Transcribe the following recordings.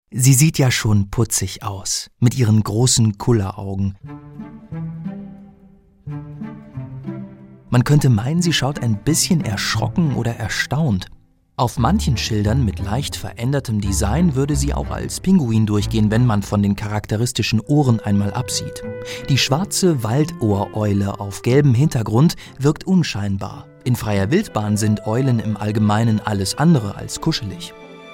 Sie sieht ja schon putzig aus, mit ihren großen Kulleraugen. Man könnte meinen, sie schaut ein bisschen erschrocken oder erstaunt. Auf manchen Schildern mit leicht verändertem Design würde sie auch als Pinguin durchgehen, wenn man von den charakteristischen Ohren einmal absieht. Die schwarze Waldohreule auf gelbem Hintergrund wirkt unscheinbar. In freier Wildbahn sind Eulen im Allgemeinen alles andere als kuschelig.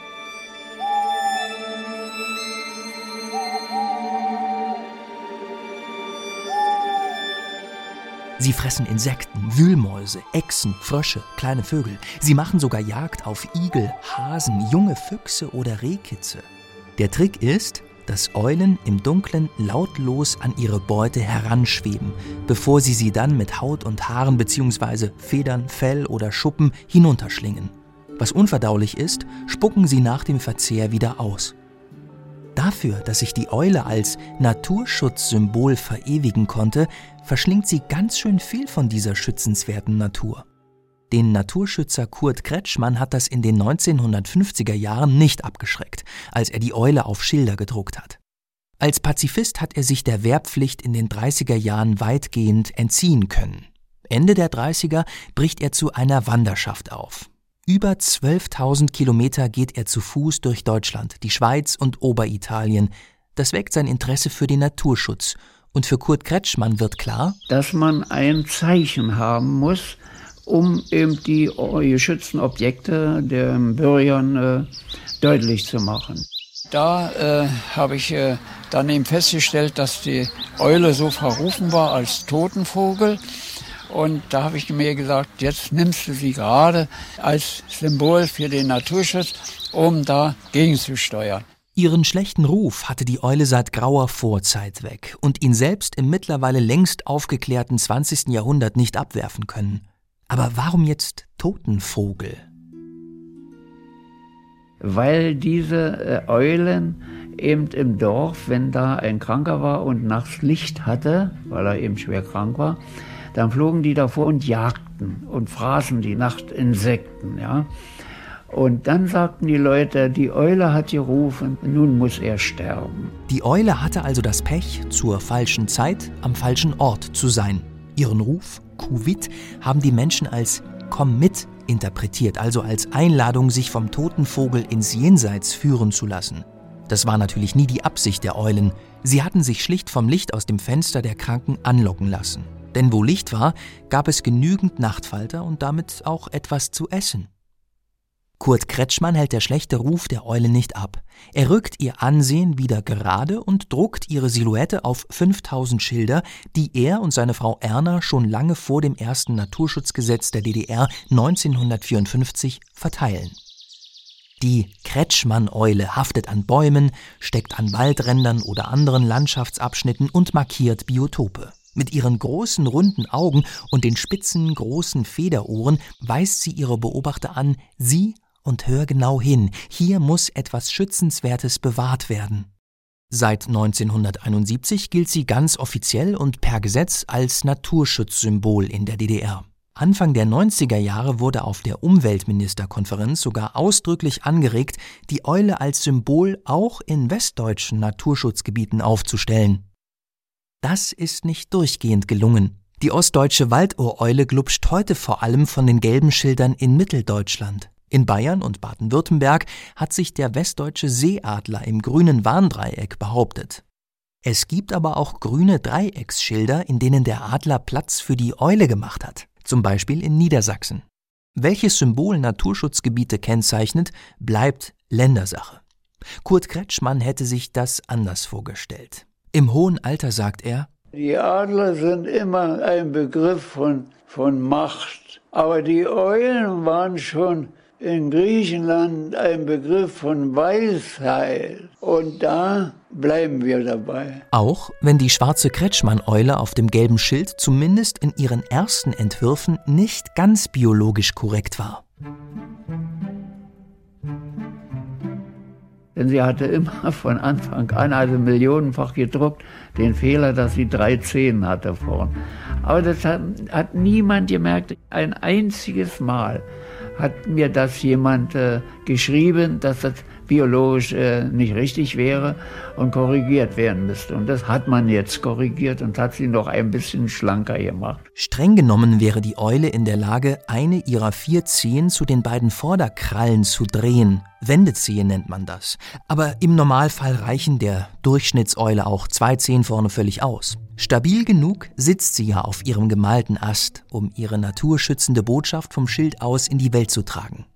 Sie fressen Insekten, Wühlmäuse, Echsen, Frösche, kleine Vögel. Sie machen sogar Jagd auf Igel, Hasen, junge Füchse oder Rehkitze. Der Trick ist, dass Eulen im Dunkeln lautlos an ihre Beute heranschweben, bevor sie dann mit Haut und Haaren bzw. Federn, Fell oder Schuppen hinunterschlingen. Was unverdaulich ist, spucken sie nach dem Verzehr wieder aus. Dafür, dass sich die Eule als Naturschutzsymbol verewigen konnte, verschlingt sie ganz schön viel von dieser schützenswerten Natur. Den Naturschützer Kurt Kretschmann hat das in den 1950er Jahren nicht abgeschreckt, als er die Eule auf Schilder gedruckt hat. Als Pazifist hat er sich der Wehrpflicht in den 30er Jahren weitgehend entziehen können. Ende der 30er bricht er zu einer Wanderschaft auf. Über 12.000 Kilometer geht er zu Fuß durch Deutschland, die Schweiz und Oberitalien. Das weckt sein Interesse für den Naturschutz. Und für Kurt Kretschmann wird klar, dass man ein Zeichen haben muss, um eben die geschützten Objekte den Bürgern deutlich zu machen. Da habe ich dann eben festgestellt, dass die Eule so verrufen war als Totenvogel. Und da habe ich mir gesagt, jetzt nimmst du sie gerade als Symbol für den Naturschutz, um da gegenzusteuern. Ihren schlechten Ruf hatte die Eule seit grauer Vorzeit weg und ihn selbst im mittlerweile längst aufgeklärten 20. Jahrhundert nicht abwerfen können. Aber warum jetzt Totenvogel? Weil diese Eulen eben im Dorf, wenn da ein Kranker war und nachts Licht hatte, weil er eben schwer krank war, dann flogen die davor und jagten und fraßen die Nachtinsekten, ja. Und dann sagten die Leute, die Eule hat gerufen, nun muss er sterben. Die Eule hatte also das Pech, zur falschen Zeit am falschen Ort zu sein. Ihren Ruf, Kuvit, haben die Menschen als Komm mit interpretiert, also als Einladung, sich vom toten Vogel ins Jenseits führen zu lassen. Das war natürlich nie die Absicht der Eulen. Sie hatten sich schlicht vom Licht aus dem Fenster der Kranken anlocken lassen. Denn wo Licht war, gab es genügend Nachtfalter und damit auch etwas zu essen. Kurt Kretschmann hält der schlechte Ruf der Eule nicht ab. Er rückt ihr Ansehen wieder gerade und druckt ihre Silhouette auf 5000 Schilder, die er und seine Frau Erna schon lange vor dem ersten Naturschutzgesetz der DDR 1954 verteilen. Die Kretschmann-Eule haftet an Bäumen, steckt an Waldrändern oder anderen Landschaftsabschnitten und markiert Biotope. Mit ihren großen, runden Augen und den spitzen, großen Federohren weist sie ihre Beobachter an, sieh und hör genau hin, hier muss etwas Schützenswertes bewahrt werden. Seit 1971 gilt sie ganz offiziell und per Gesetz als Naturschutzsymbol in der DDR. Anfang der 90er Jahre wurde auf der Umweltministerkonferenz sogar ausdrücklich angeregt, die Eule als Symbol auch in westdeutschen Naturschutzgebieten aufzustellen. Das ist nicht durchgehend gelungen. Die ostdeutsche Waldohreule glupscht heute vor allem von den gelben Schildern in Mitteldeutschland. In Bayern und Baden-Württemberg hat sich der westdeutsche Seeadler im grünen Warndreieck behauptet. Es gibt aber auch grüne Dreiecksschilder, in denen der Adler Platz für die Eule gemacht hat, zum Beispiel in Niedersachsen. Welches Symbol Naturschutzgebiete kennzeichnet, bleibt Ländersache. Kurt Kretschmann hätte sich das anders vorgestellt. Im hohen Alter sagt er: Die Adler sind immer ein Begriff von Macht, aber die Eulen waren schon in Griechenland ein Begriff von Weisheit. Und da bleiben wir dabei. Auch wenn die schwarze Kretschmann-Eule auf dem gelben Schild zumindest in ihren ersten Entwürfen nicht ganz biologisch korrekt war. Denn sie hatte immer von Anfang an, also millionenfach gedruckt, den Fehler, dass sie 3 Zehen hatte vorn. Aber das hat niemand gemerkt. Ein einziges Mal hat mir das jemand geschrieben, dass das biologisch nicht richtig wäre und korrigiert werden müsste. Und das hat man jetzt korrigiert und hat sie noch ein bisschen schlanker gemacht. Streng genommen wäre die Eule in der Lage, eine ihrer 4 Zehen zu den beiden Vorderkrallen zu drehen. Wendezehe nennt man das. Aber im Normalfall reichen der Durchschnittseule auch 2 Zehen vorne völlig aus. Stabil genug sitzt sie ja auf ihrem gemalten Ast, um ihre naturschützende Botschaft vom Schild aus in die Welt zu tragen.